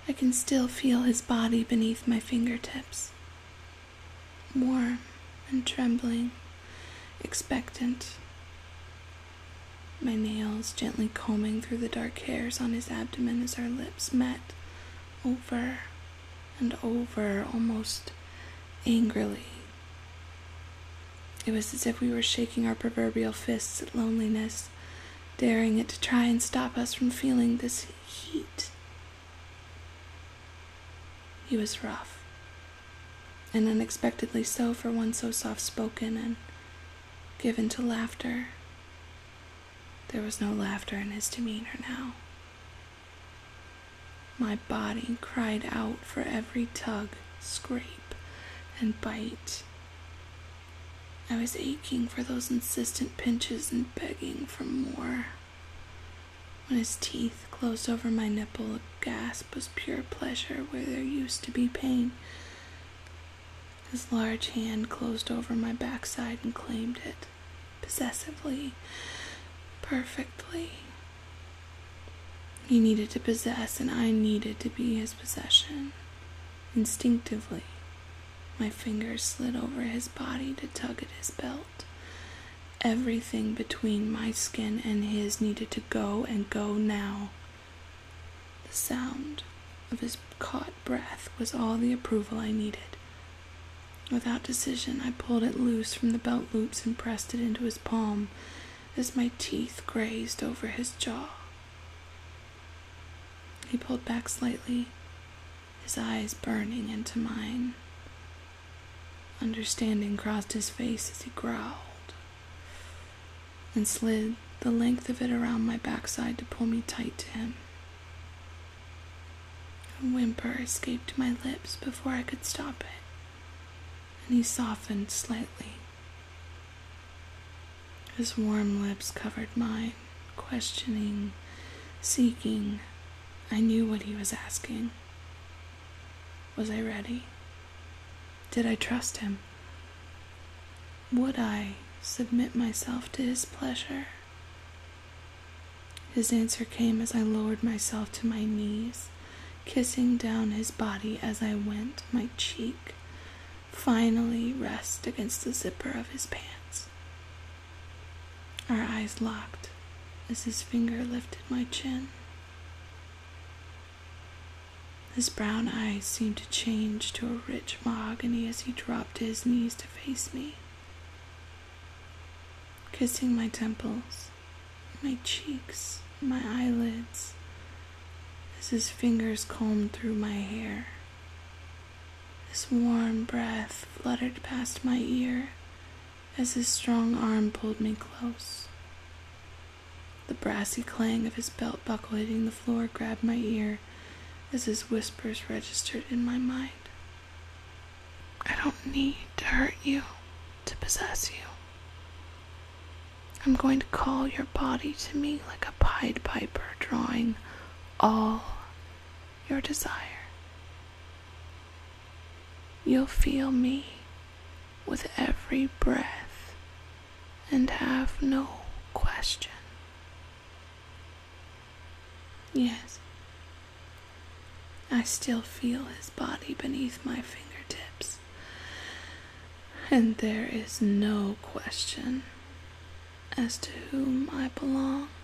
I can still feel his body beneath my fingertips, warm and trembling, expectant. My nails gently combing through the dark hairs on his abdomen as our lips met, over and over, almost angrily. It was as if we were shaking our proverbial fists at loneliness, daring it to try and stop us from feeling this heat. He was rough, and unexpectedly so for one so soft-spoken and given to laughter. There was no laughter in his demeanor now. My body cried out for every tug, scrape, and bite. I was aching for those insistent pinches and begging for more. When his teeth closed over my nipple, a gasp was pure pleasure where there used to be pain. His large hand closed over my backside and claimed it, possessively, perfectly. He needed to possess, and I needed to be his possession. Instinctively, my fingers slid over his body to tug at his belt. Everything between my skin and his needed to go, and go now. The sound of his caught breath was all the approval I needed. Without decision, I pulled it loose from the belt loops and pressed it into his palm as my teeth grazed over his jaw. He pulled back slightly, his eyes burning into mine. Understanding crossed his face as he growled and slid the length of it around my backside to pull me tight to him. A whimper escaped my lips before I could stop it, and he softened slightly. His warm lips covered mine, questioning, seeking. I knew what he was asking. Was I ready? Did I trust him? Would I submit myself to his pleasure? His answer came as I lowered myself to my knees, kissing down his body as I went, my cheek finally rest against the zipper of his pants. Our eyes locked as his finger lifted my chin. His brown eyes seemed to change to a rich mahogany as he dropped to his knees to face me, kissing my temples, my cheeks, my eyelids, as his fingers combed through my hair. His warm breath fluttered past my ear as his strong arm pulled me close. The brassy clang of his belt buckle hitting the floor grabbed my ear as his whispers registered in my mind. I don't need to hurt you to possess you. I'm going to call your body to me like a Pied Piper drawing all your desire. You'll feel me with every breath and have no question. Yes, I still feel his body beneath my fingertips, and there is no question as to whom I belong.